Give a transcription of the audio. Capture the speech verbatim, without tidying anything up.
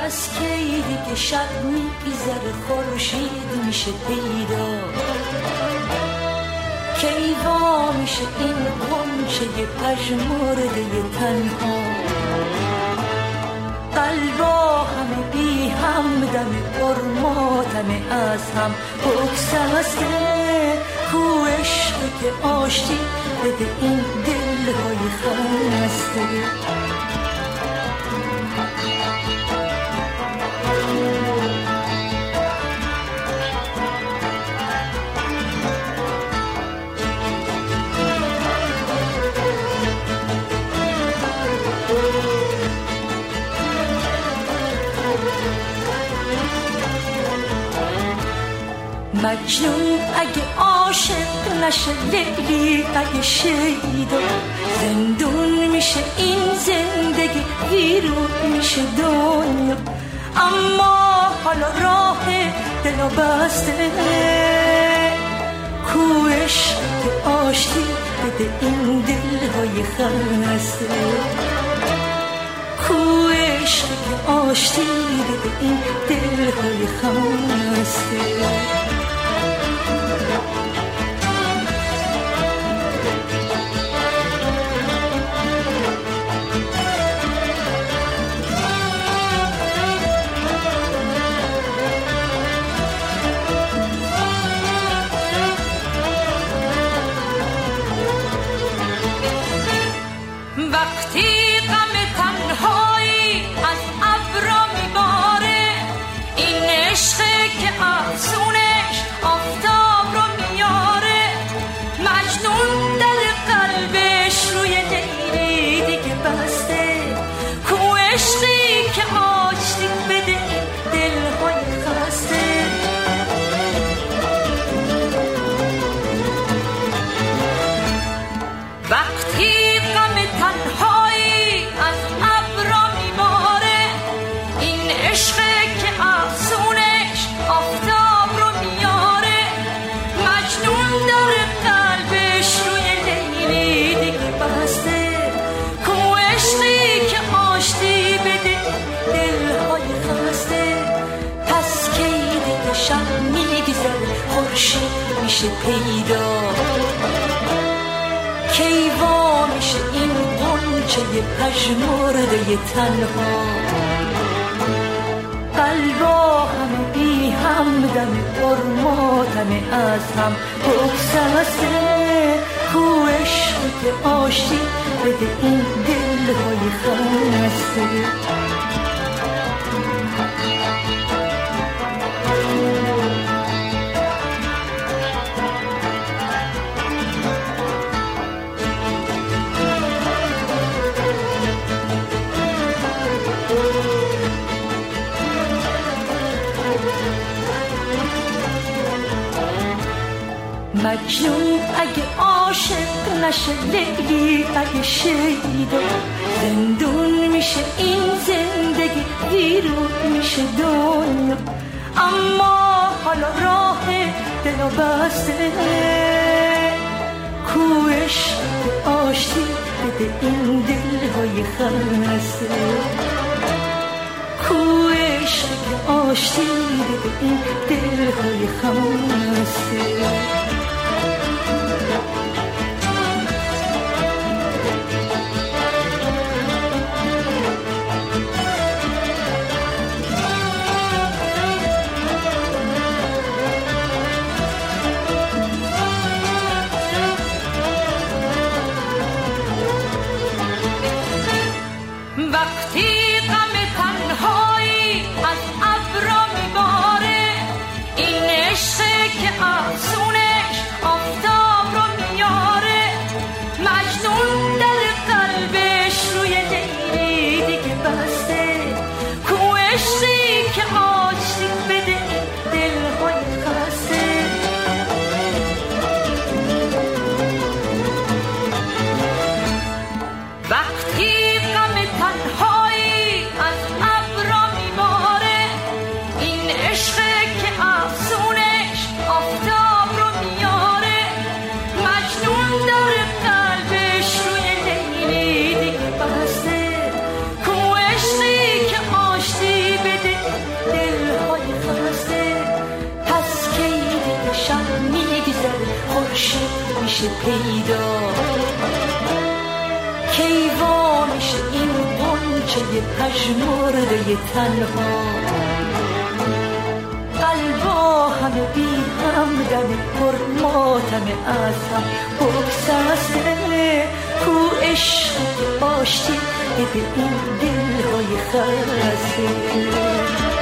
پس کی دیگه شب میگذره خورشید میشه پیدا، کی وا میشه این غنچه پژمرده تنها، قلبا همه بی همدم پر ماتمه از هم بگسسته، کو عشقی که آشتی بده این دلهای خسته. مجنون اگه عاشق نشه، لیلی اگه شیدا، زندون میشه این زندگی، ویرون میشه دنیا. اما حالا راه دلو بسته، کو عشق که آشتی بده این دلهای خسته، کو عشق که آشتی بده این دلهای خسته. میشه پیدا، کی وا میشه این غنچه پژمرده تنها، قلبا همه بی همدم پر ماتمه از هم بگسسته، کو عشق که آشتی بده این دلهای خسته. مجنون اگه عاشق نشه، لیلی اگه شیدا، زندون میشه این زندگی، ویرون میشه دنیا. اما حالا راه دلو بسته، کو عشق آشتی بده این دلهای خسته، کو عشق آشتی بده این دلهای خسته. بسته، کو عشقی که آشتی بده پیدا کیوانش این غنچه پژمرده تنها قلبا همه بی همدم پر ماتم از هم بگسسته کو عشق آشتی بده این دلهای خسته